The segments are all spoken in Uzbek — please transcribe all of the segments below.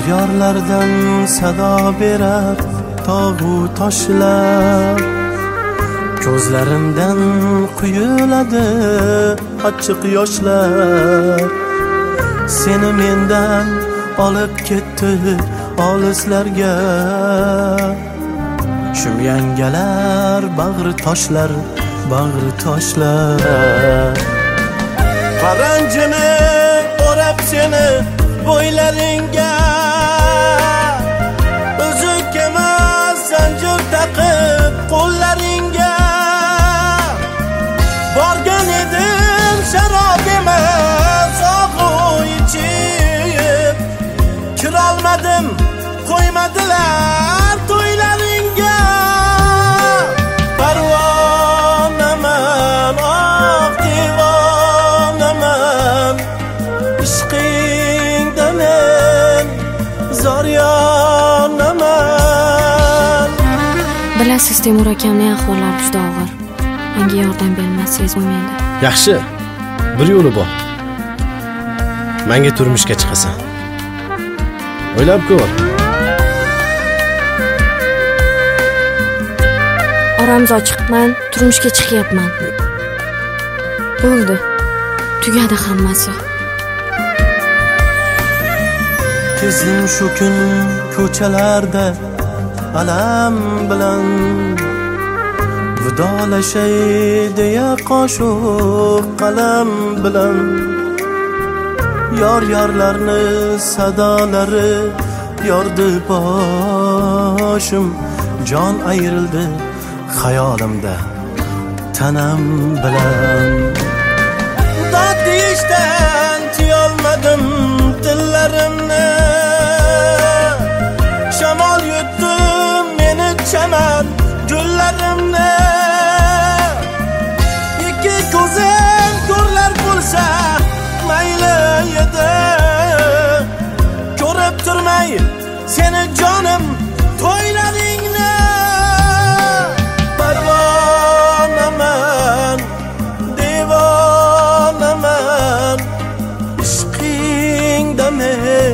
Diyarlardan sado berar tog'u toshlar, ko'zlarimdan quyuladi achchiq yoshlar. Seni mendan olib ketdi olislarga, shum yangalar bag'ri toshlar, bag'ri toshlar. Paranjini o'rab seni bo'ylaringga, uzuk emas zanjir taqib qo'llaringga. Borgan edim sharob emas og'u ichib, kirolmadim qo'ymadilar to'ylaringga. Parvonaman oq divonaman, ishqingda men zoryonaman. Bilasiz, Temur akamning ahvollari juda og'ir. Menga yordam bermasangiz bo'lmaydi. Yaxshi, bir yo'li bor. Menga turmushga chiqasan. O'ylab ko'r. Oramiz ochiqman, turmushga chiqyapman. Bo'ldi. Tugadi hammasi. Kezdim shu kun ko'chalarda alam bilan, vidolashay deya qo'shiq qalam bilan. Yor-yorlarni sadolari yordi boshim, jon ayrildi xayolimda tanam bilan. Dod deyishdan tiyolmadim tillarimni, shamol yutdi meni chaman gullarimni. Ikki ko'zim ko'rlar bo'lsa mayli edi, ko'rib turmay seni jonim to'ylaringni. Parvonaman, divonaman, ishqingda men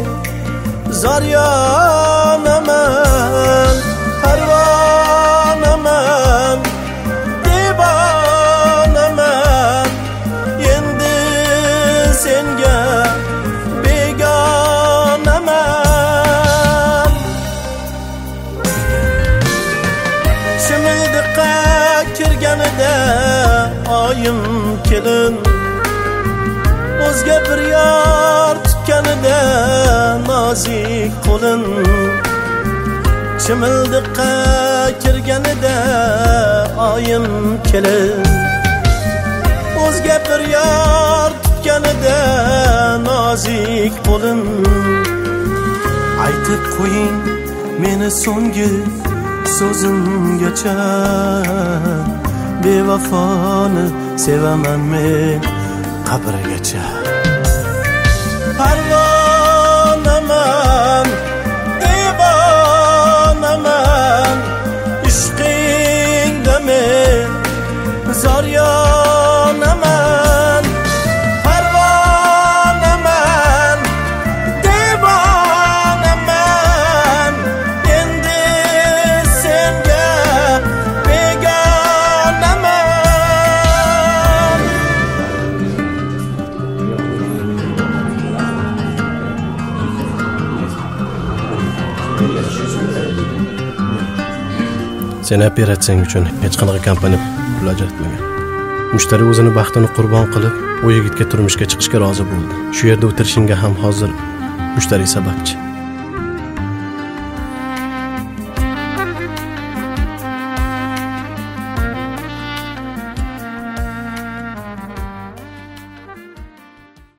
zoryonaman. Parvonaman, divonaman, endi senga begonaman. Shimildiqqa kirganida oyim kelin, o'zga bir yor tutganida nozik qo'lin. Shimildiqqa kirganida oyim kelin, o'zga bir yor tutganida nozik qo'lin. Aytib qo'ying meni so'nggi so'zimgacha, bevafoni sevaman men qabrgacha. Parvonaman, divonaman, ishqingda men zoryonaman. Parvonaman, divonaman, endi senga begonaman. Sen operatsiyang uchun hech qanaqa kompaniya pul ajratmagan. Mushtari o'zini baxtini qurbon qilib, u yigitga turmushga chiqishga rozi bo'ldi. Shu yerda o'tirishingga ham hozir mushtari sababchi.